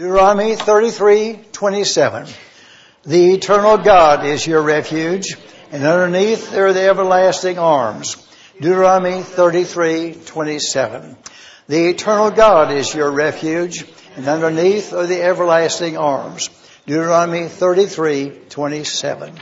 Deuteronomy 33:27. The eternal God is your refuge, and underneath there are the everlasting arms. Deuteronomy 33:27. The eternal God is your refuge, and underneath are the everlasting arms. Deuteronomy 33:27.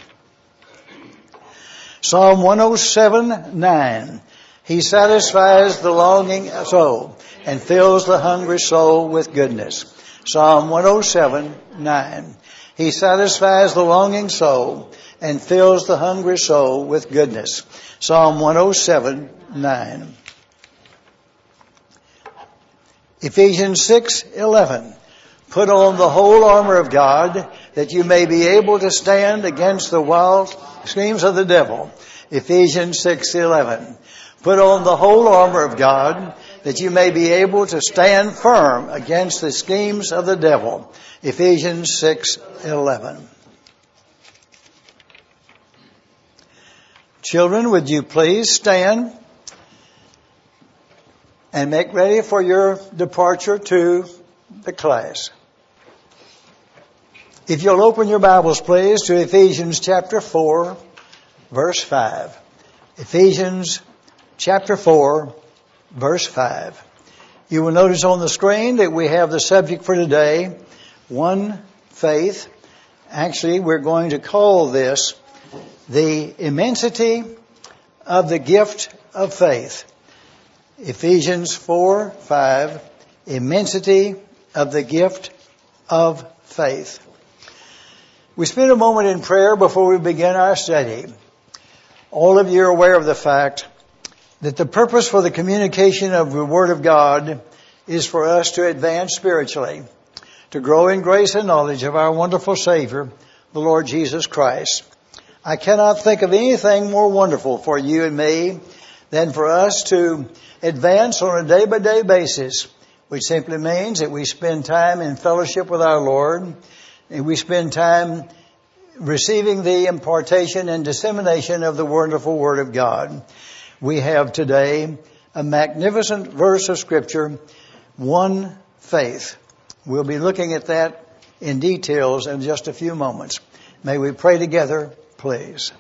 Psalm 107:9. He satisfies the longing soul and fills the hungry soul with goodness. Psalm 107:9. He satisfies the longing soul and fills the hungry soul with goodness. Psalm 107:9. Ephesians 6:11. Put on the whole armor of God that you may be able to stand against the wild schemes of the devil. Ephesians 6:11. Put on the whole armor of God that you may be able to stand firm against the schemes of the devil. Ephesians 6:11. Children, would you please stand and make ready for your departure to the class. If you'll open your Bibles, please, to Ephesians chapter 4, verse 5. Ephesians chapter 4, verse 5. You will notice on the screen that we have the subject for today, one faith. Actually, we're going to call this the immensity of the gift of faith. Ephesians 4, 5, immensity of the gift of faith. We spend a moment in prayer before we begin our study. All of you are aware of the fact that the purpose for the communication of the Word of God is for us to advance spiritually, to grow in grace and knowledge of our wonderful Savior, the Lord Jesus Christ. I cannot think of anything more wonderful for you and me than for us to advance on a day-by-day basis, which simply means that we spend time in fellowship with our Lord, and we spend time receiving the impartation and dissemination of the wonderful Word of God. We have today a magnificent verse of Scripture, one faith. We'll be looking at that in details in just a few moments. May we pray together, please.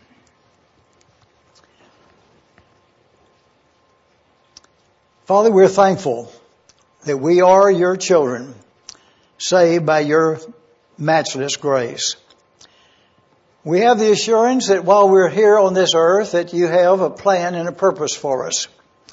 Father, we're thankful that we are your children, saved by your matchless grace. We have the assurance that while we're here on this earth, that you have a plan and a purpose for us.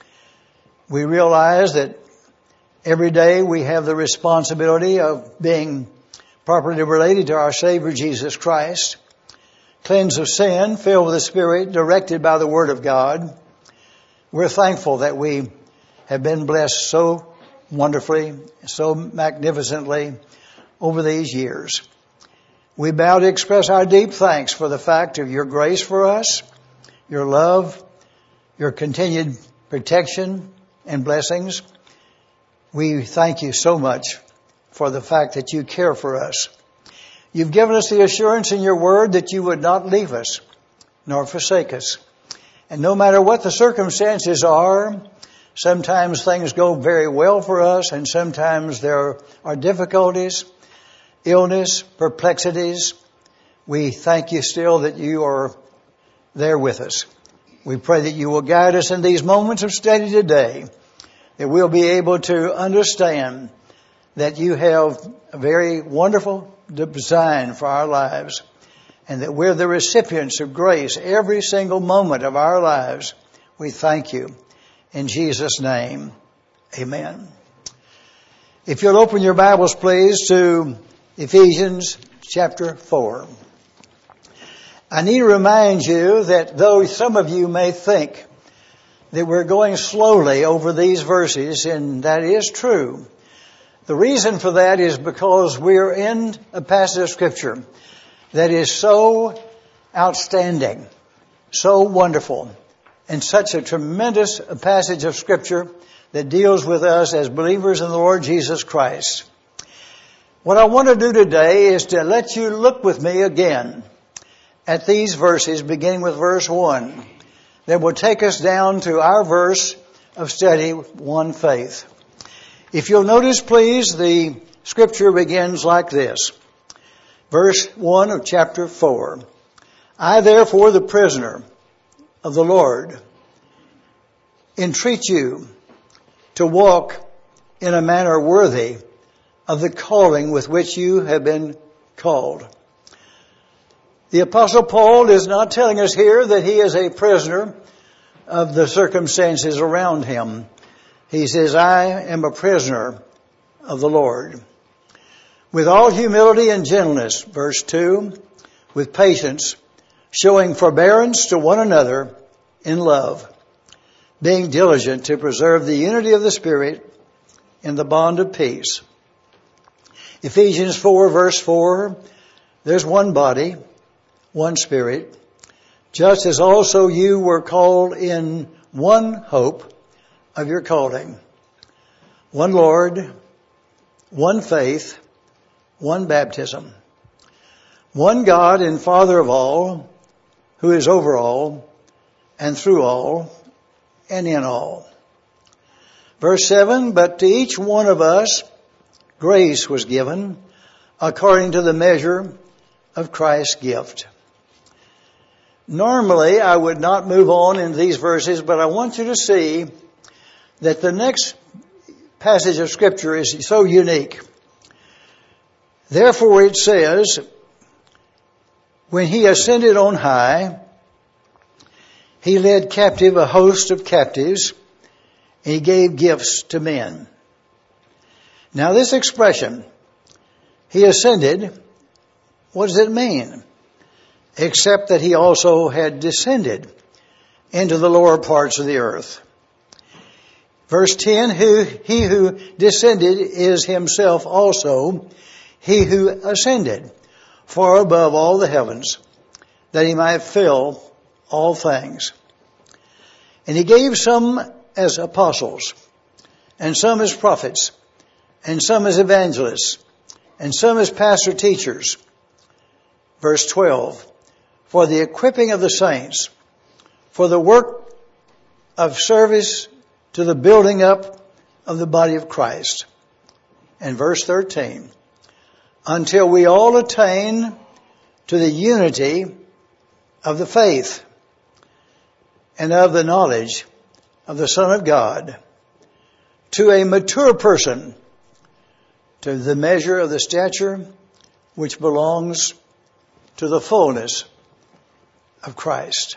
We realize that every day we have the responsibility of being properly related to our Savior Jesus Christ, cleansed of sin, filled with the Spirit, directed by the Word of God. We're thankful that we have been blessed so wonderfully, so magnificently over these years. We bow to express our deep thanks for the fact of your grace for us, your love, your continued protection and blessings. We thank you so much for the fact that you care for us. You've given us the assurance in your word that you would not leave us nor forsake us. And no matter what the circumstances are, sometimes things go very well for us, and sometimes there are difficulties, illness, perplexities. We thank you still that you are there with us. We pray that you will guide us in these moments of study today, that we'll be able to understand that you have a very wonderful design for our lives, and that we're the recipients of grace every single moment of our lives. We thank you. In Jesus' name, amen. If you'll open your Bibles, please, to Ephesians chapter 4. I need to remind you that though some of you may think that we're going slowly over these verses, and that is true, the reason for that is because we're in a passage of Scripture that is so outstanding, so wonderful, and such a tremendous passage of Scripture that deals with us as believers in the Lord Jesus Christ. What I want to do today is to let you look with me again at these verses, beginning with verse 1, that will take us down to our verse of study, one faith. If you'll notice, please, the Scripture begins like this. Verse 1 of chapter 4. I therefore, the prisoner of the Lord, entreat you to walk in a manner worthy of the calling with which you have been called. The Apostle Paul is not telling us here that he is a prisoner of the circumstances around him. He says, I am a prisoner of the Lord. With all humility and gentleness, verse 2, with patience, showing forbearance to one another in love, being diligent to preserve the unity of the Spirit in the bond of peace. Ephesians 4 verse 4, there's one body, one Spirit, just as also you were called in one hope of your calling. One Lord, one faith, one baptism, one God and Father of all, who is over all and through all and in all. Verse 7, but to each one of us grace was given according to the measure of Christ's gift. Normally, I would not move on in these verses, but I want you to see that the next passage of Scripture is so unique. Therefore it says, when he ascended on high, he led captive a host of captives, and he gave gifts to men. Now this expression, he ascended, what does it mean? Except that he also had descended into the lower parts of the earth. Verse 10, he who descended is himself also he who ascended far above all the heavens, that he might fill all things. And he gave some as apostles, and some as prophets, and some as evangelists, and some as pastor teachers. Verse 12, for the equipping of the saints, for the work of service to the building up of the body of Christ. And verse 13, until we all attain to the unity of the faith and of the knowledge of the Son of God, to a mature person, to the measure of the stature which belongs to the fullness of Christ.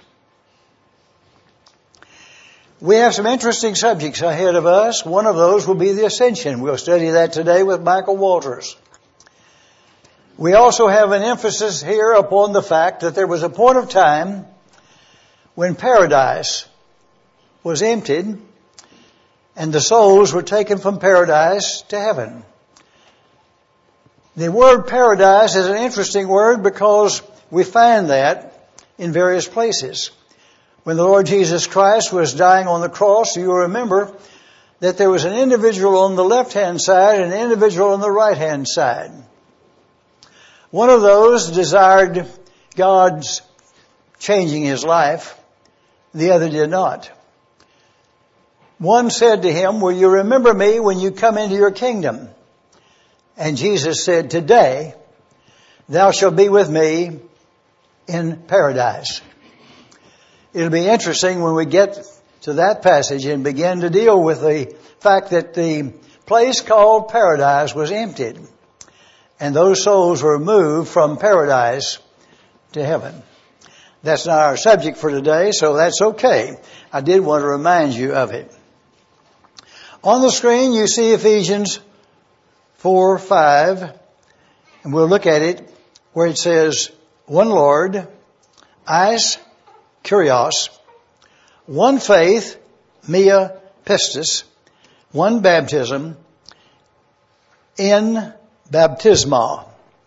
We have some interesting subjects ahead of us. One of those will be the ascension. We'll study that today with Michael Walters. We also have an emphasis here upon the fact that there was a point of time when paradise was emptied and the souls were taken from paradise to heaven. The word paradise is an interesting word because we find that in various places. When the Lord Jesus Christ was dying on the cross, you'll remember that there was an individual on the left-hand side and an individual on the right-hand side. One of those desired God's changing his life. The other did not. One said to him, will you remember me when you come into your kingdom? And Jesus said, today thou shalt be with me in paradise. It'll be interesting when we get to that passage and begin to deal with the fact that the place called paradise was emptied and those souls were moved from paradise to heaven. That's not our subject for today, so that's okay. I did want to remind you of it. On the screen you see Ephesians 4:5, and we'll look at it where it says, one Lord, eis, kurios, one faith, mia pistis, one baptism, in baptisma.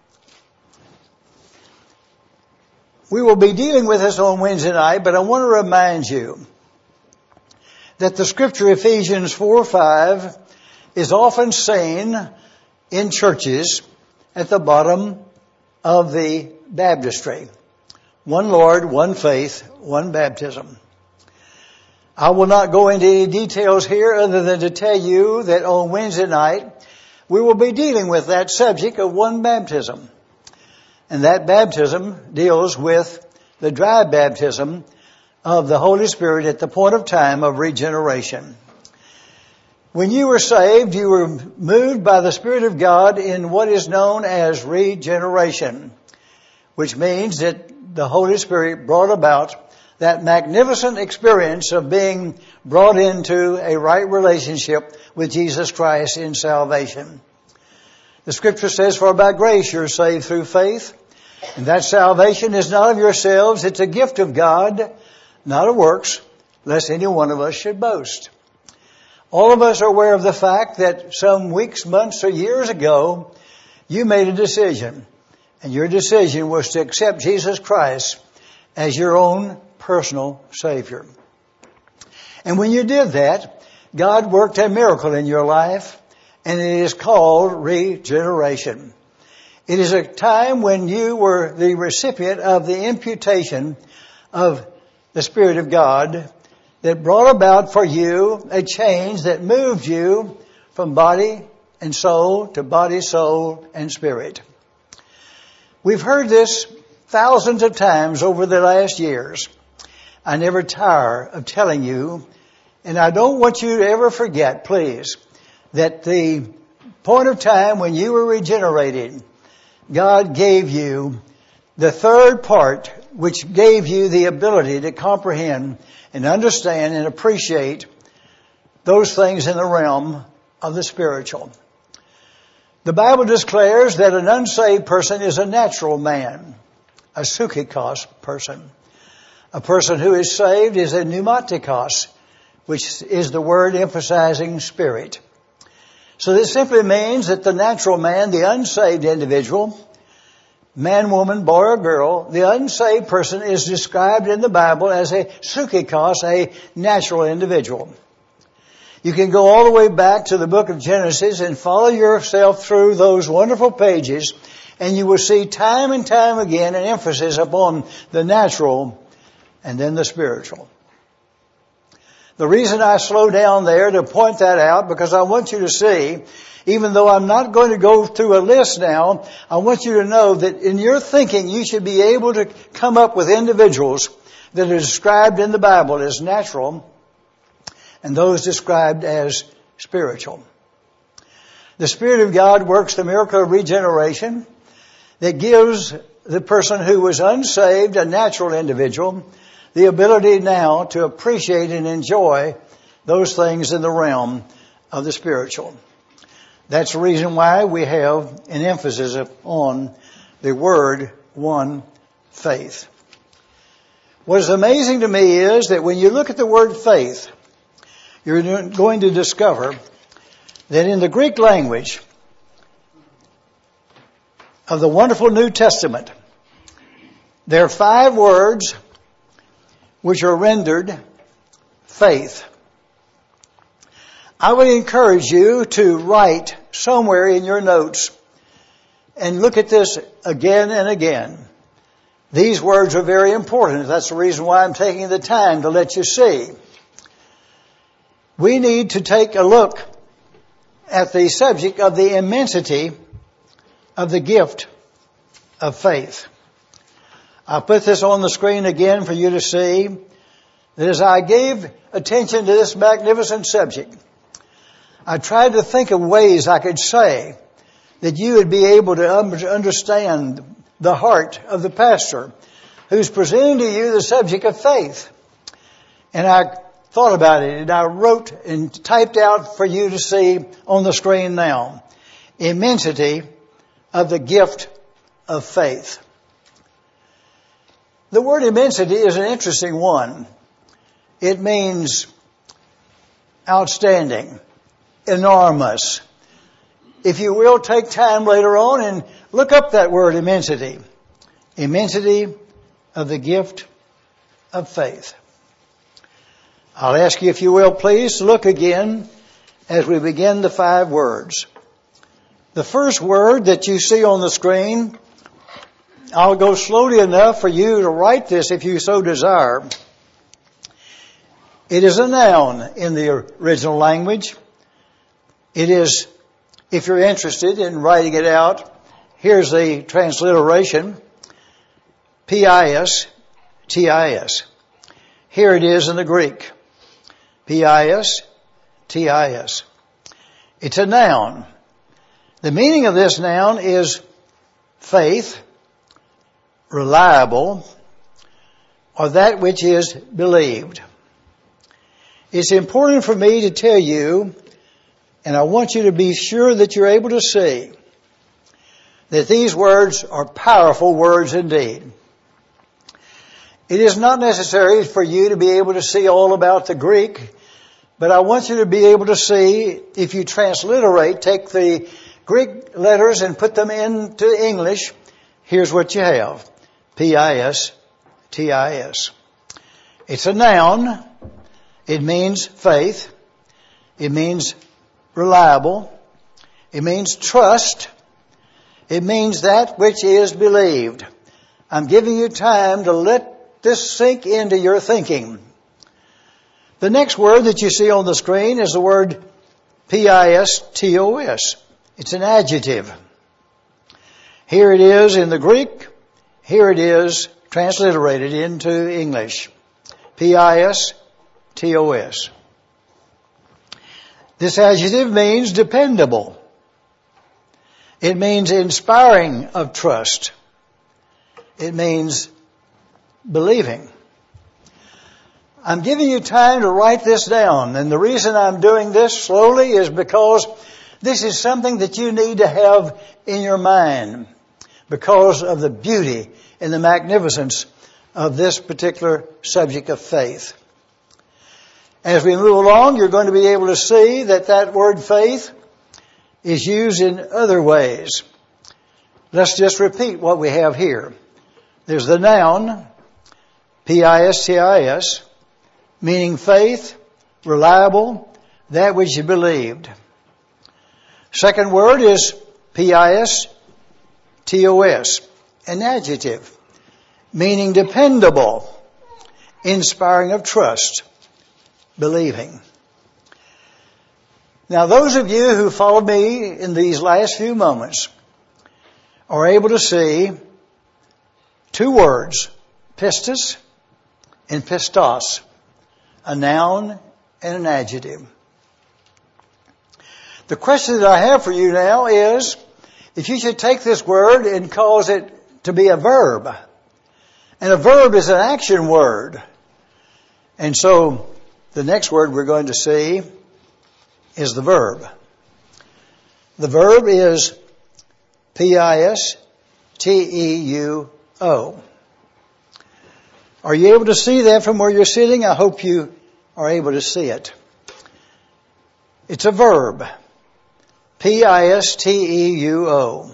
We will be dealing with this on Wednesday night, but I want to remind you that the scripture Ephesians 4:5 is often seen in churches at the bottom of the baptistry. One Lord, one faith, one baptism. I will not go into any details here other than to tell you that on Wednesday night we will be dealing with that subject of one baptism. And that baptism deals with the dry baptism of the Holy Spirit at the point of time of regeneration. When you were saved, you were moved by the Spirit of God in what is known as regeneration, which means that the Holy Spirit brought about that magnificent experience of being brought into a right relationship with Jesus Christ in salvation. The Scripture says, "For by grace you're saved through faith, and that salvation is not of yourselves, it's a gift of God, not of works, lest any one of us should boast." All of us are aware of the fact that some weeks, months, or years ago, you made a decision, and your decision was to accept Jesus Christ as your own personal Savior. And when you did that, God worked a miracle in your life, and it is called regeneration. It is a time when you were the recipient of the imputation of the Spirit of God that brought about for you a change that moved you from body and soul to body, soul, and spirit. We've heard this thousands of times over the last years. I never tire of telling you, and I don't want you to ever forget, please, that the point of time when you were regenerated, God gave you the third part, which gave you the ability to comprehend and understand and appreciate those things in the realm of the spiritual. The Bible declares that an unsaved person is a natural man, a psychikos person. A person who is saved is a pneumatikos, which is the word emphasizing spirit. So this simply means that the natural man, the unsaved individual, man, woman, boy, or girl, the unsaved person is described in the Bible as a psychikos, a natural individual. You can go all the way back to the book of Genesis and follow yourself through those wonderful pages, and you will see time and time again an emphasis upon the natural and then the spiritual. The reason I slow down there to point that out, because I want you to see, even though I'm not going to go through a list now, I want you to know that in your thinking you should be able to come up with individuals that are described in the Bible as natural and those described as spiritual. The Spirit of God works the miracle of regeneration that gives the person who was unsaved, a natural individual, the ability now to appreciate and enjoy those things in the realm of the spiritual. That's the reason why we have an emphasis on the word one, faith. What is amazing to me is that when you look at the word faith, you're going to discover that in the Greek language of the wonderful New Testament, there are 5 words which are rendered faith. I would encourage you to write somewhere in your notes and look at this again and again. These words are very important. That's the reason why I'm taking the time to let you see. We need to take a look at the subject of the immensity of the gift of faith. I'll put this on the screen again for you to see that as I gave attention to this magnificent subject, I tried to think of ways I could say that you would be able to understand the heart of the pastor who's presenting to you the subject of faith. And I thought about it, and I wrote and typed out for you to see on the screen now. Immensity of the gift of faith. The word immensity is an interesting one. It means outstanding, enormous. If you will, take time later on and look up that word immensity. Immensity of the gift of faith. I'll ask you, if you will, please look again as we begin the 5 words. The first word that you see on the screen, I'll go slowly enough for you to write this if you so desire. It is a noun in the original language. It is If you're interested in writing it out, here's the transliteration. P-I-S-T-I-S. Here it is in the Greek. P-I-S-T-I-S. It's a noun. The meaning of this noun is faith, reliable, or that which is believed. It's important for me to tell you, and I want you to be sure that you're able to see, that these words are powerful words indeed. It is not necessary for you to be able to see all about the Greek, but I want you to be able to see, if you transliterate, take the Greek letters and put them into English, here's what you have. P-I-S-T-I-S. It's a noun. It means faith. It means reliable. It means trust. It means that which is believed. I'm giving you time to let this sink into your thinking. The next word that you see on the screen is the word P-I-S-T-O-S. It's an adjective. Here it is in the Greek. Here it is transliterated into English. P-I-S-T-O-S. This adjective means dependable. It means inspiring of trust. It means believing. I'm giving you time to write this down, and the reason I'm doing this slowly is because this is something that you need to have in your mind because of the beauty and the magnificence of this particular subject of faith. As we move along, you're going to be able to see that that word faith is used in other ways. Let's just repeat what we have here. There's the noun, P-I-S-T-I-S, meaning faith, reliable, that which you believed. Second word is P-I-S-T-O-S, an adjective, meaning dependable, inspiring of trust, believing. Now, those of you who followed me in these last few moments are able to see two words, pistis and pistos, a noun and an adjective. The question that I have for you now is, if you should take this word and cause it to be a verb. And a verb is an action word. And so, the next word we're going to see is the verb. The verb is P-I-S-T-E-U-O. Are you able to see that from where you're sitting? I hope you are able to see it. It's a verb. P-I-S-T-E-U-O.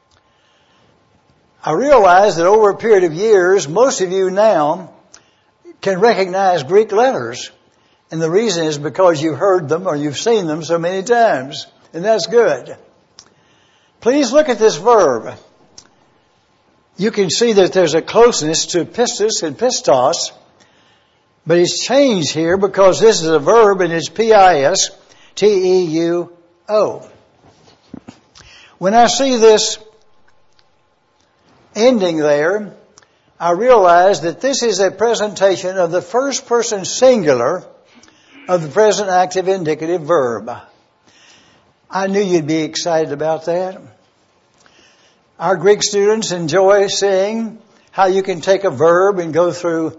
I realize that over a period of years, most of you now can recognize Greek letters. And the reason is because you've heard them or you've seen them so many times. And that's good. Please look at this verb. You can see that there's a closeness to pistis and pistos, but it's changed here because this is a verb and it's P-I-S-T-E-U-O. When I see this ending there, I realize that this is a presentation of the first person singular of the present active indicative verb. I knew you'd be excited about that. Our Greek students enjoy seeing how you can take a verb and go through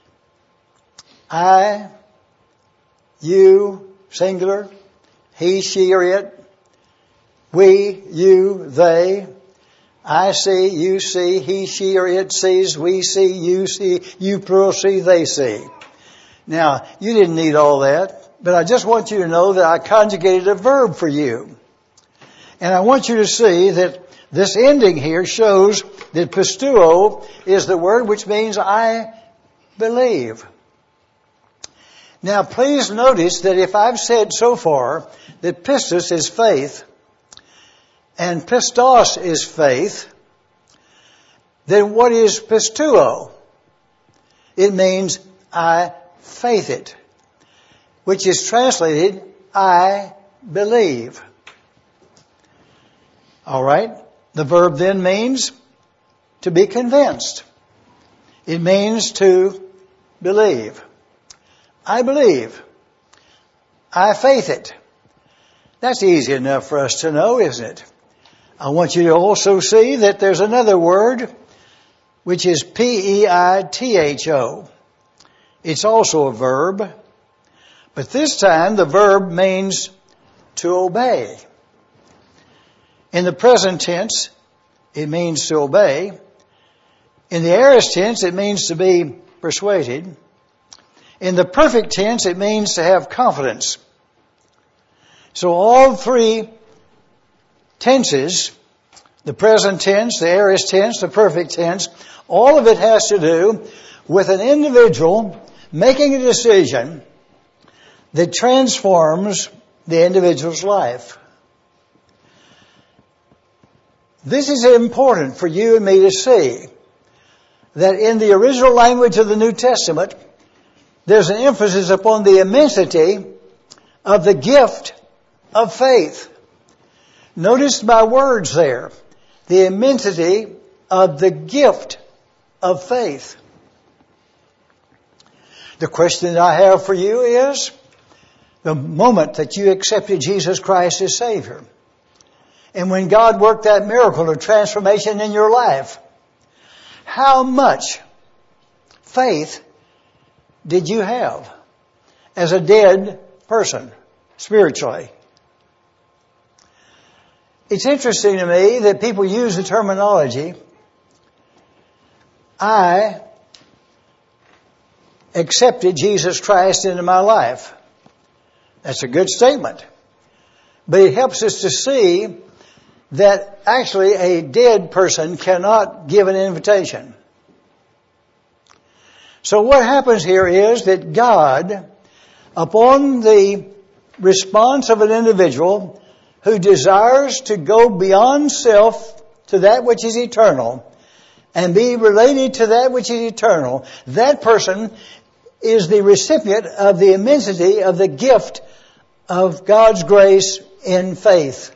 I, you, singular, he, she, or it, we, you, they, I see, you see, he, she, or it sees, we see, you plural see, they see. Now, you didn't need all that, but I just want you to know that I conjugated a verb for you. And I want you to see that this ending here shows that pisteuo is the word which means I believe. Now, please notice that if I've said so far that pistis is faith and pistos is faith, then what is pisteuo? It means I faith it, which is translated I believe. All right. The verb then means to be convinced. It means to believe. I believe. I faith it. That's easy enough for us to know, isn't it? I want you to also see that there's another word which is P-E-I-T-H-O. It's also a verb, but this time the verb means to obey. In the present tense, it means to obey. In the aorist tense, it means to be persuaded. In the perfect tense, it means to have confidence. So all three tenses, the present tense, the aorist tense, the perfect tense, all of it has to do with an individual making a decision that transforms the individual's life. This is important for you and me to see, that in the original language of the New Testament, there's an emphasis upon the immensity of the gift of faith. Notice my words there. The immensity of the gift of faith. The question that I have for you is, the moment that you accepted Jesus Christ as Savior, and when God worked that miracle of transformation in your life, how much faith did you have as a dead person spiritually? It's interesting to me that people use the terminology, I accepted Jesus Christ into my life. That's a good statement. But it helps us to see that actually a dead person cannot give an invitation. So what happens here is that God, upon the response of an individual who desires to go beyond self to that which is eternal and be related to that which is eternal, that person is the recipient of the immensity of the gift of God's grace in faith.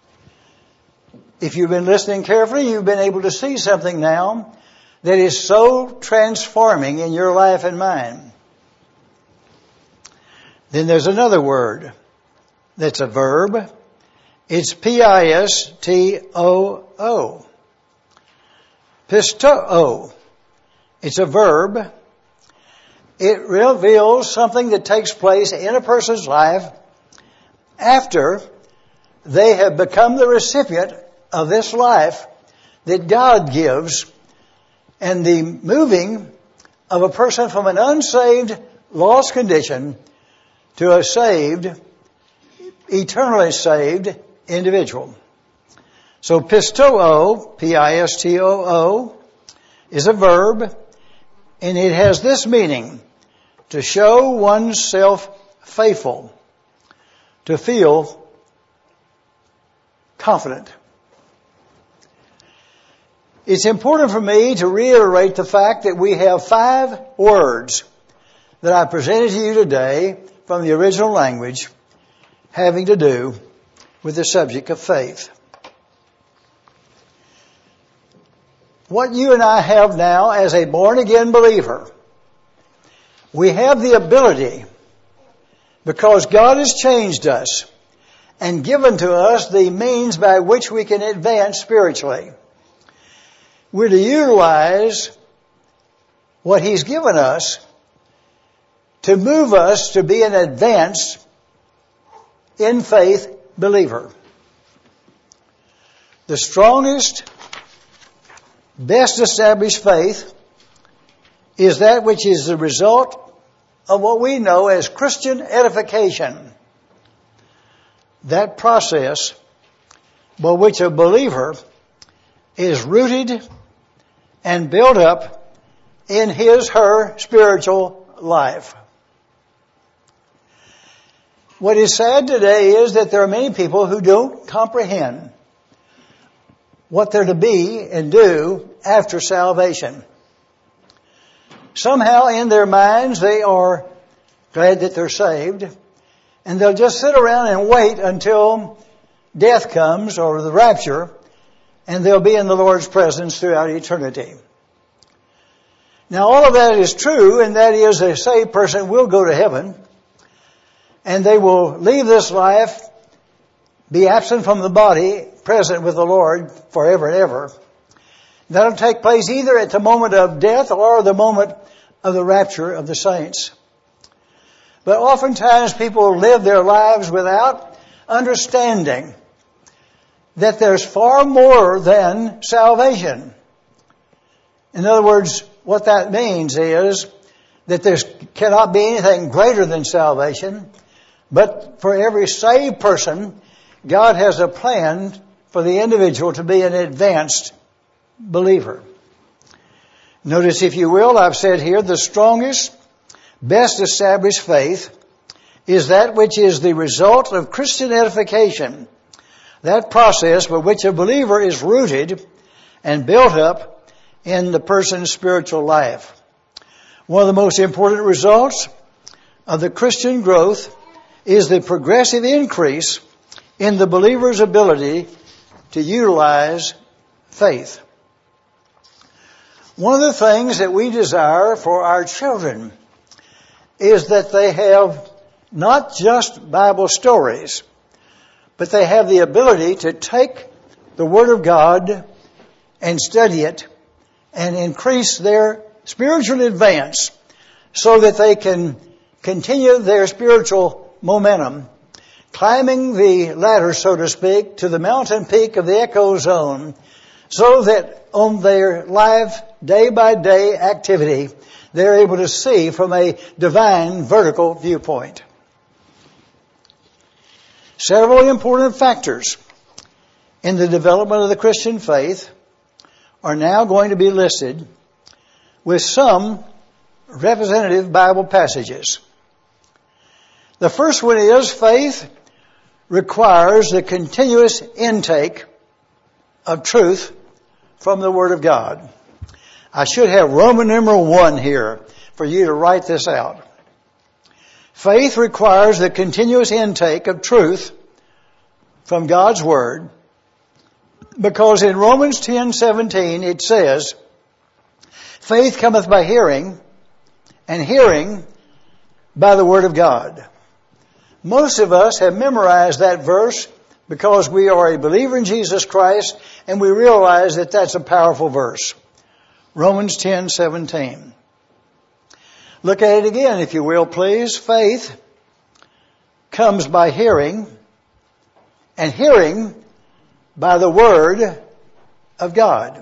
If you've been listening carefully, you've been able to see something now that is so transforming in your life and mine. Then there's another word that's a verb. It's P-I-S-T-O-O. Pistoo. It's a verb. It reveals something that takes place in a person's life after they have become the recipient of this life that God gives, and the moving of a person from an unsaved, lost condition to a saved, eternally saved individual. So pistoo, P-I-S-T-O-O, is a verb, and it has this meaning: to show oneself faithful, to feel confident. It's important for me to reiterate the fact that we have 5 words that I presented to you today from the original language having to do with the subject of faith. What you and I have now as a born-again believer, we have the ability, because God has changed us and given to us the means by which we can advance spiritually. We're to utilize what He's given us to move us to be an advanced, in faith believer. The strongest, best established faith is that which is the result of what we know as Christian edification. That process by which a believer is rooted and built up in his/her spiritual life. What is sad today is that there are many people who don't comprehend what they're to be and do after salvation. Somehow in their minds they are glad that they're saved, and they'll just sit around and wait until death comes or the rapture, and they'll be in the Lord's presence throughout eternity. Now all of that is true, and that is a saved person will go to heaven, and they will leave this life, be absent from the body, present with the Lord forever and ever. That'll take place either at the moment of death or the moment of the rapture of the saints. But oftentimes people live their lives without understanding that there's far more than salvation. In other words, what that means is that there cannot be anything greater than salvation, but for every saved person, God has a plan for the individual to be an advanced believer. Notice, if you will, I've said here, the strongest, best established faith is that which is the result of Christian edification, that process by which a believer is rooted and built up in the person's spiritual life. One of the most important results of the Christian growth is the progressive increase in the believer's ability to utilize faith. One of the things that we desire for our children is that they have not just Bible stories, but they have the ability to take the Word of God and study it and increase their spiritual advance so that they can continue their spiritual momentum, climbing the ladder, so to speak, to the mountain peak of the echo zone, so that on their live day-by-day activity, they're able to see from a divine vertical viewpoint. Several important factors in the development of the Christian faith are now going to be listed with some representative Bible passages. The first one is faith requires the continuous intake of truth from the Word of God. I should have Roman numeral 1 here for you to write this out. Faith requires the continuous intake of truth from God's Word, because in Romans 10:17 it says, faith cometh by hearing, and hearing by the Word of God. Most of us have memorized that verse because we are a believer in Jesus Christ and we realize that that's a powerful verse. Romans 10:17. Look at it again, if you will, please. Faith comes by hearing, and hearing by the Word of God.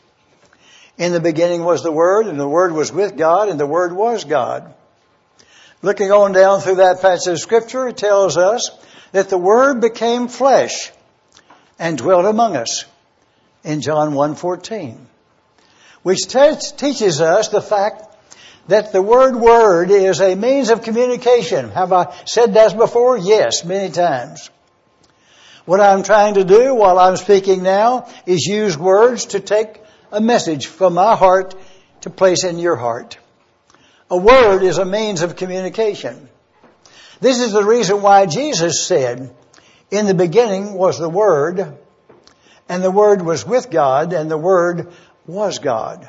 In the beginning was the Word, and the Word was with God, and the Word was God. Looking on down through that passage of Scripture, it tells us that the Word became flesh and dwelt among us in John 1:14, which teaches us the fact that the word is a means of communication. Have I said that before? Yes, many times. What I'm trying to do while I'm speaking now is use words to take a message from my heart to place in your heart. A word is a means of communication. This is the reason why Jesus said, in the beginning was the Word, and the Word was with God, and the Word was God.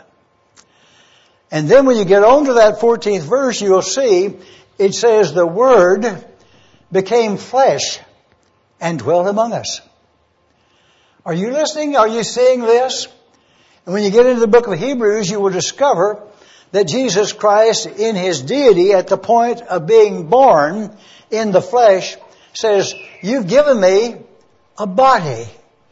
And then when you get on to that 14th verse, you'll see it says the Word became flesh and dwelt among us. Are you listening? Are you seeing this? And when you get into the book of Hebrews, you will discover that Jesus Christ, in His deity, at the point of being born in the flesh, says, you've given me a body.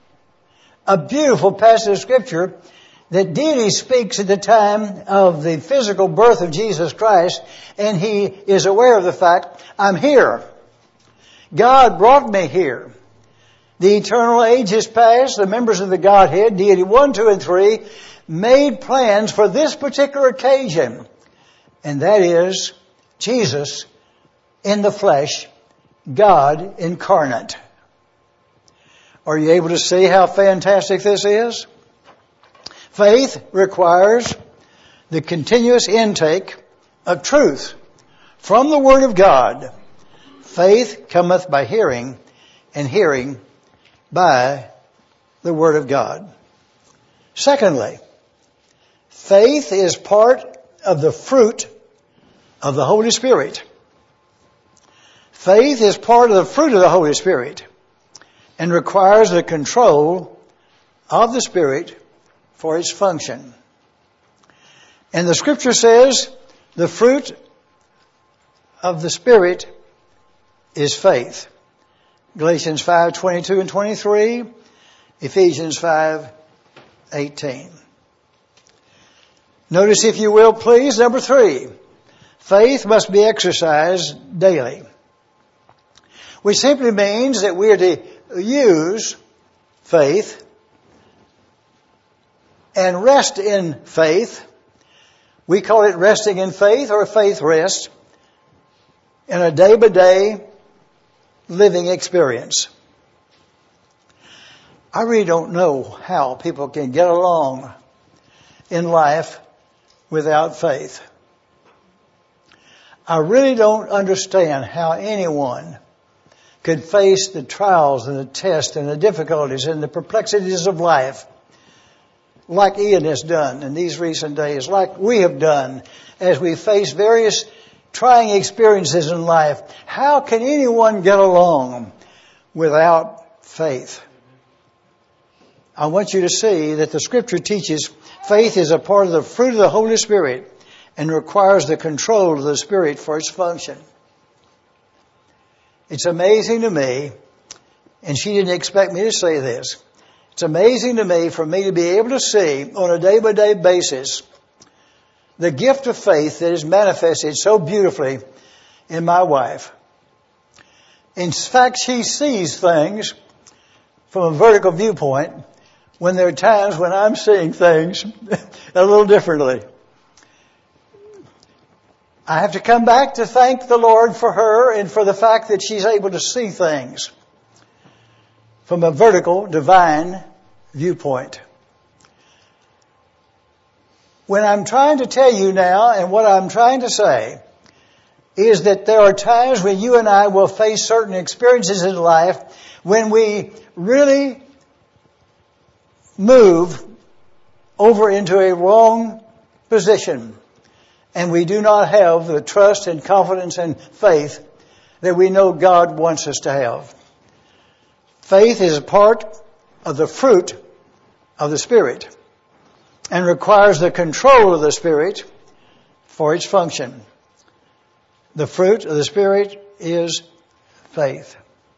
A beautiful passage of Scripture that deity speaks at the time of the physical birth of Jesus Christ, and He is aware of the fact, I'm here. God brought me here. The eternal ages past, the members of the Godhead, deity 1, 2, and 3, made plans for this particular occasion. And that is Jesus in the flesh, God incarnate. Are you able to see how fantastic this is? Faith requires the continuous intake of truth from the Word of God. Faith cometh by hearing, and hearing by the Word of God. Secondly, faith is part of the fruit of the Holy Spirit. Faith is part of the fruit of the Holy Spirit and requires the control of the Spirit for its function. And the Scripture says the fruit of the Spirit is faith. Galatians 5:22 and 23, Ephesians 5:18. Notice, if you will, please, number 3, faith must be exercised daily, which simply means that we are to use faith and rest in faith. We call it resting in faith or faith rest in a day-by-day living experience. I really don't know how people can get along in life without faith. I really don't understand how anyone could face the trials and the tests and the difficulties and the perplexities of life like Ian has done in these recent days, like we have done as we face various trying experiences in life. How can anyone get along without faith? I want you to see that the Scripture teaches faith is a part of the fruit of the Holy Spirit and requires the control of the Spirit for its function. It's amazing to me, and she didn't expect me to say this, it's amazing to me for me to be able to see on a day-by-day basis the gift of faith that is manifested so beautifully in my wife. In fact, she sees things from a vertical viewpoint when there are times when I'm seeing things a little differently. I have to come back to thank the Lord for her and for the fact that she's able to see things from a vertical, divine viewpoint. When I'm trying to tell you now, and what I'm trying to say, is that there are times when you and I will face certain experiences in life when we really move over into a wrong position and we do not have the trust and confidence and faith that we know God wants us to have. Faith is a part of the fruit of the Spirit and requires the control of the Spirit for its function. The fruit of the Spirit is faith.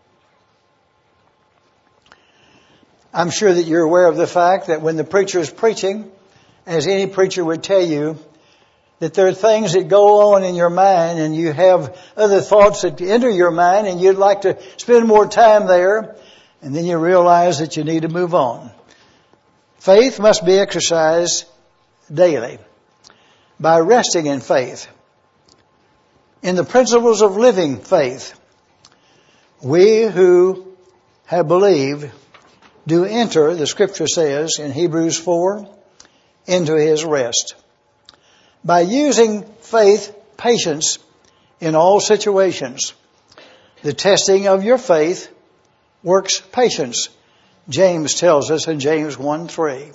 I'm sure that you're aware of the fact that when the preacher is preaching, as any preacher would tell you, that there are things that go on in your mind and you have other thoughts that enter your mind and you'd like to spend more time there, and then you realize that you need to move on. Faith must be exercised daily by resting in faith. In the principles of living faith, we who have believed do enter, the Scripture says in Hebrews 4, into His rest. By using faith, patience in all situations. The testing of your faith works patience, James tells us in James 1:3.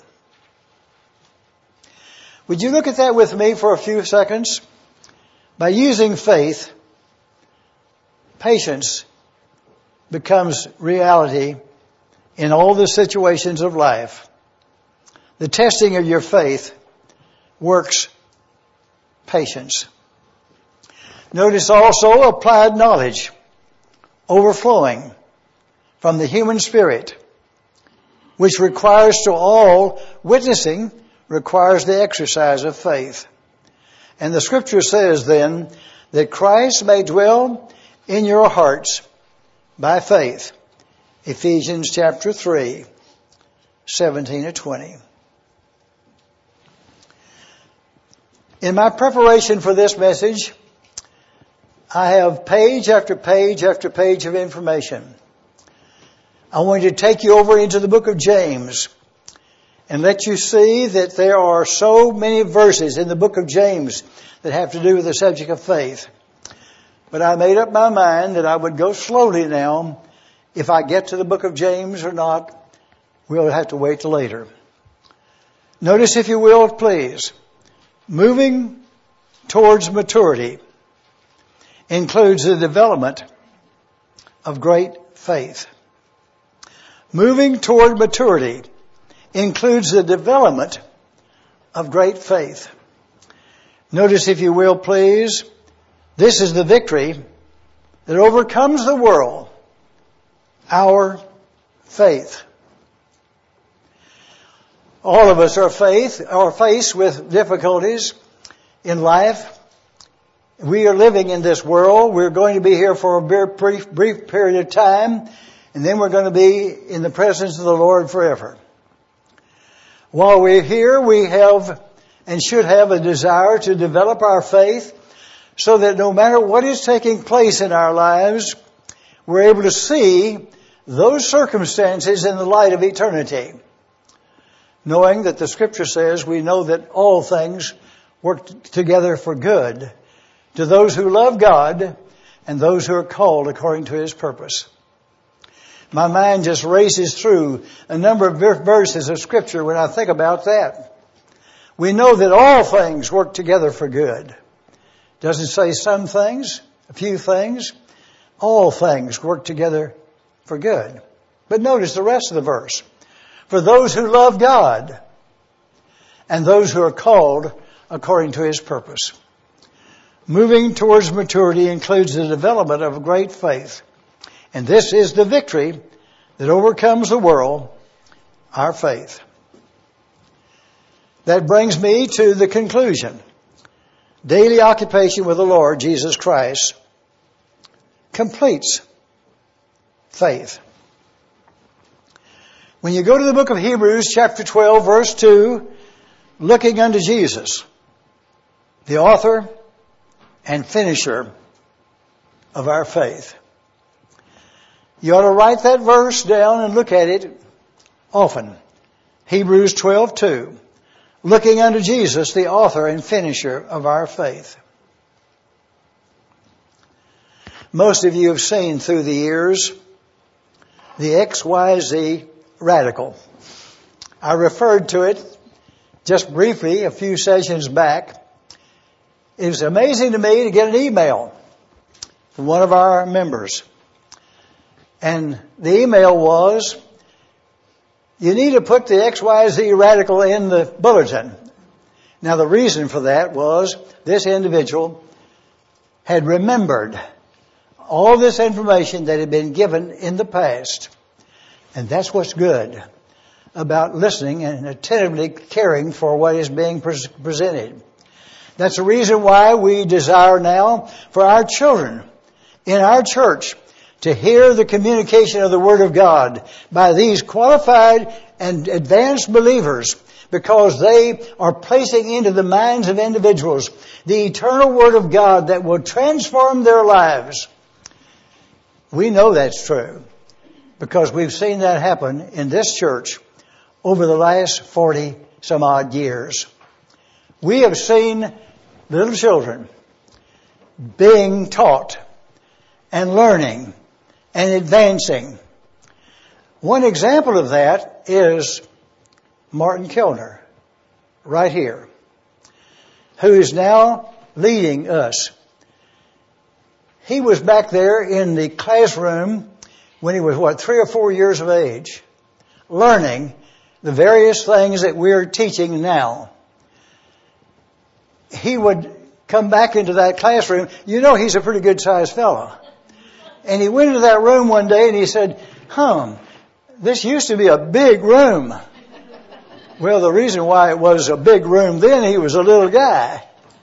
Would you look at that with me for a few seconds? By using faith, patience becomes reality in all the situations of life. The testing of your faith works patience. Notice also applied knowledge overflowing from the human spirit, which requires to all witnessing, requires the exercise of faith. And the Scripture says then that Christ may dwell in your hearts by faith. Ephesians chapter 3, 17 to 20. In my preparation for this message, I have page after page after page of information. I want to take you over into the book of James and let you see that there are so many verses in the book of James that have to do with the subject of faith. But I made up my mind that I would go slowly now. If I get to the book of James or not, we'll have to wait till later. Notice, if you will, please, moving towards maturity includes the development of great faith. Moving toward maturity includes the development of great faith. Notice, if you will, please, this is the victory that overcomes the world, our faith. All of us are faced with difficulties in life. We are living in this world. We're going to be here for a brief period of time, and then we're going to be in the presence of the Lord forever. While we're here, we have and should have a desire to develop our faith so that no matter what is taking place in our lives, we're able to see those circumstances in the light of eternity. Knowing that the Scripture says we know that all things work together for good to those who love God and those who are called according to His purpose. My mind just races through a number of verses of Scripture when I think about that. We know that all things work together for good. Doesn't say some things, a few things. All things work together for good. But notice the rest of the verse. For those who love God and those who are called according to His purpose. Moving towards maturity includes the development of great faith. And this is the victory that overcomes the world, our faith. That brings me to the conclusion. Daily occupation with the Lord Jesus Christ completes faith. When you go to the book of Hebrews, chapter 12, verse 2, looking unto Jesus, the author and finisher of our faith. You ought to write that verse down and look at it often. Hebrews 12:2. Looking unto Jesus, the author and finisher of our faith. Most of you have seen through the years the XYZ radical. I referred to it just briefly a few sessions back. It was amazing to me to get an email from one of our members. And the email was, you need to put the XYZ radical in the bulletin. Now the reason for that was this individual had remembered all this information that had been given in the past. And that's what's good about listening and attentively caring for what is being presented. That's the reason why we desire now for our children in our church to hear the communication of the Word of God by these qualified and advanced believers, because they are placing into the minds of individuals the eternal Word of God that will transform their lives. We know that's true because we've seen that happen in this church over the last 40 some odd years. We have seen little children being taught and learning and advancing. One example of that is Martin Kellner, right here, who is now leading us. He was back there in the classroom when he was, 3 or 4 years of age, learning the various things that we're teaching now. He would come back into that classroom. You know he's a pretty good sized fellow. And he went into that room one day and he said, this used to be a big room. Well, the reason why it was a big room then, he was a little guy.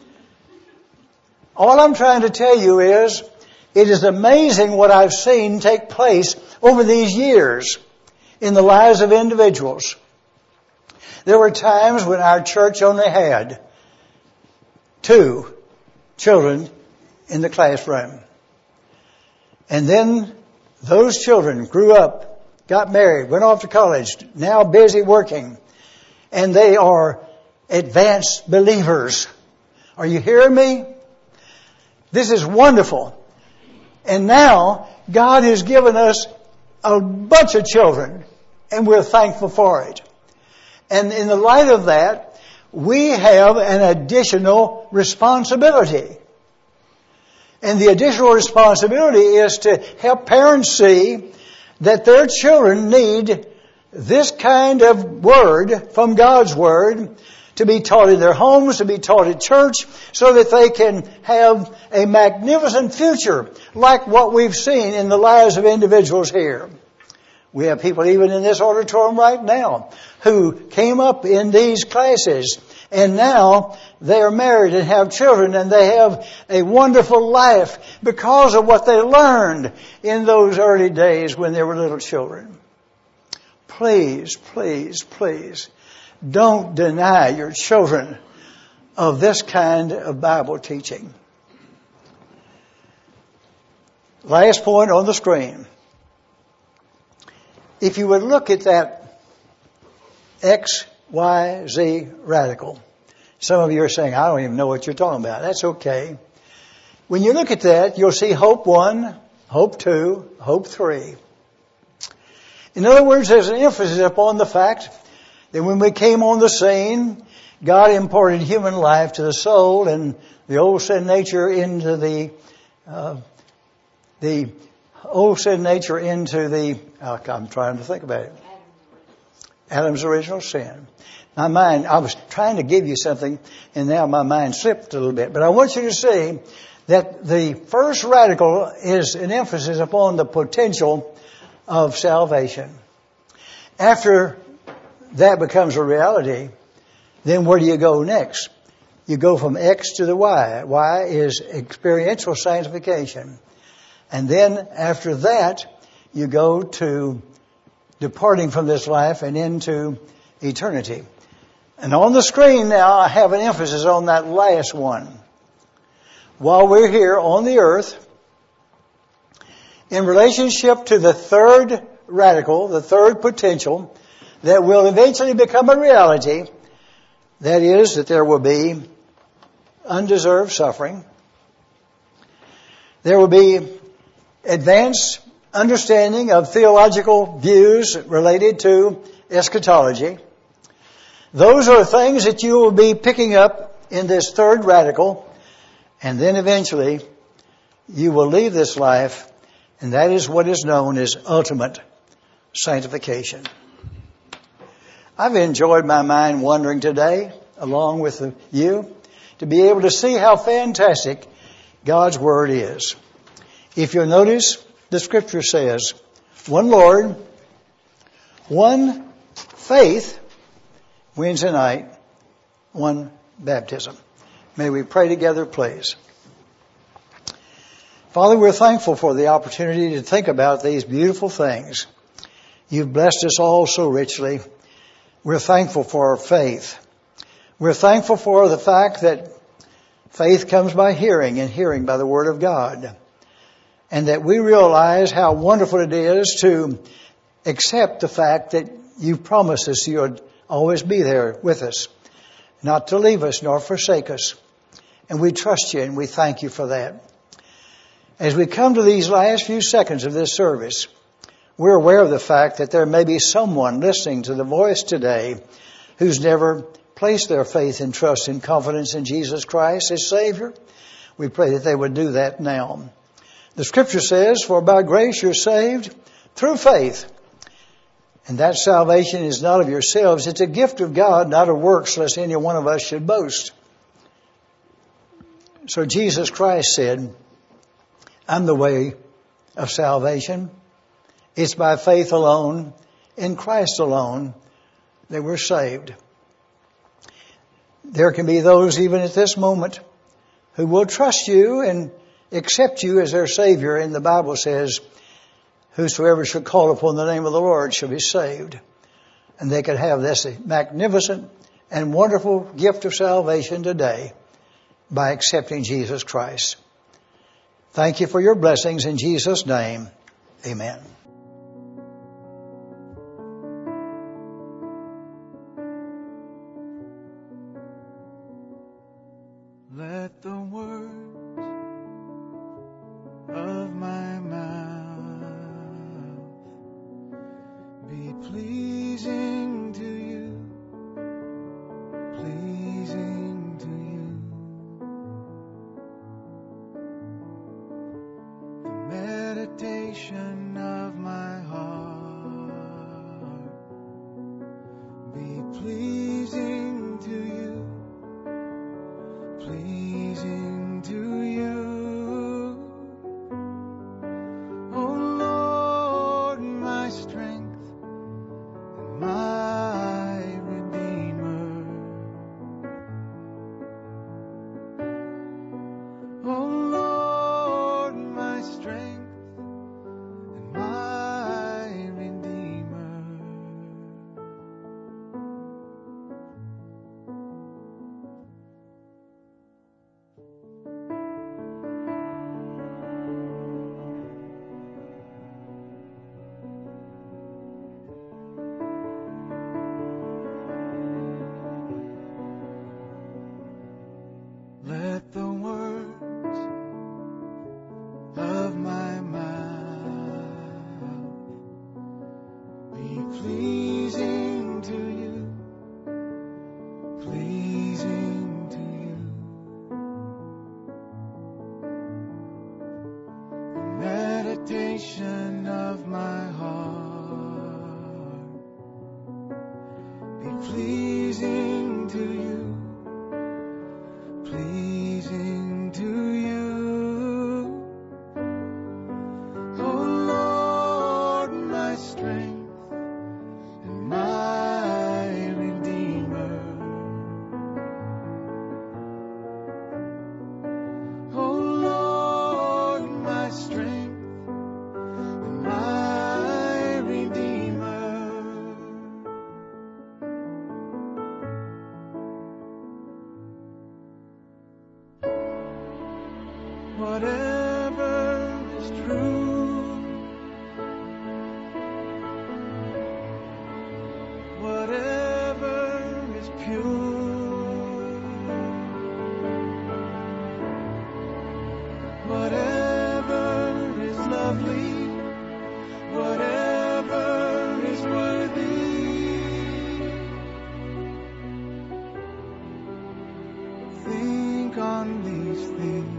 All I'm trying to tell you is, it is amazing what I've seen take place over these years in the lives of individuals. There were times when our church only had 2 children in the classroom. And then those children grew up, got married, went off to college, now busy working. And they are advanced believers. Are you hearing me? This is wonderful. And now God has given us a bunch of children, and we're thankful for it. And in the light of that, we have an additional responsibility. And the additional responsibility is to help parents see that their children need this kind of word from God's Word to be taught in their homes, to be taught at church, so that they can have a magnificent future like what we've seen in the lives of individuals here. We have people even in this auditorium right now who came up in these classes, and now they are married and have children, and they have a wonderful life because of what they learned in those early days when they were little children. Please, please, please, don't deny your children of this kind of Bible teaching. Last point on the screen. If you would look at that XYZ radical. Some of you are saying, I don't even know what you're talking about. That's okay. When you look at that, you'll see hope 1, hope 2, hope 3. In other words, there's an emphasis upon the fact that when we came on the scene, God imparted human life to the soul and the old sin nature into the old sin nature into the, I'm trying to think about it. Adam's original sin. My mind, I was trying to give you something, and now my mind slipped a little bit. But I want you to see that the first radical is an emphasis upon the potential of salvation. After that becomes a reality, then where do you go next? You go from X to the Y. Y is experiential sanctification. And then after that, you go to departing from this life and into eternity. And on the screen now, I have an emphasis on that last one. While we're here on the earth, in relationship to the third radical, the third potential, that will eventually become a reality, that is, that there will be undeserved suffering. There will be advanced understanding of theological views related to eschatology. Those are things that you will be picking up in this third radical, and then eventually you will leave this life, and that is what is known as ultimate sanctification. I've enjoyed my mind wandering today, along with you, to be able to see how fantastic God's Word is. If you'll notice, the Scripture says, one Lord, one faith, Wednesday night, one baptism. May we pray together, please. Father, we're thankful for the opportunity to think about these beautiful things. You've blessed us all so richly. We're thankful for our faith. We're thankful for the fact that faith comes by hearing, and hearing by the Word of God. And that we realize how wonderful it is to accept the fact that you've promised us you'll always be there with us, not to leave us nor forsake us. And we trust you and we thank you for that. As we come to these last few seconds of this service, we're aware of the fact that there may be someone listening to the voice today who's never placed their faith and trust and confidence in Jesus Christ as Savior. We pray that they would do that now. The Scripture says, for by grace you're saved through faith. And that salvation is not of yourselves. It's a gift of God, not of works, lest any one of us should boast. So Jesus Christ said, I'm the way of salvation. It's by faith alone, in Christ alone, that we're saved. There can be those even at this moment who will trust you and accept you as their Savior. And the Bible says, whosoever shall call upon the name of the Lord shall be saved. And they could have this magnificent and wonderful gift of salvation today by accepting Jesus Christ. Thank you for your blessings in Jesus' name. Amen. Let the words of my mouth be pleasing to you, Let the words of my mouth be pleasing to you, pleasing to you. The meditation of my heart be pleasing to you, pleasing to you. Oh Lord, my strength and my Redeemer. Oh Lord, my strength and my Redeemer. Whatever is true, whatever is pure, whatever is lovely, whatever is worthy, think on these things.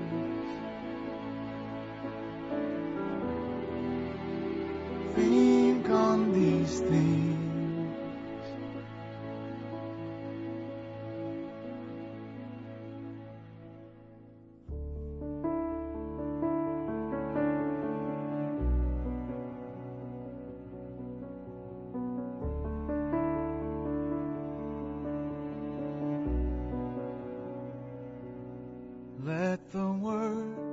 Think on these things. Let the word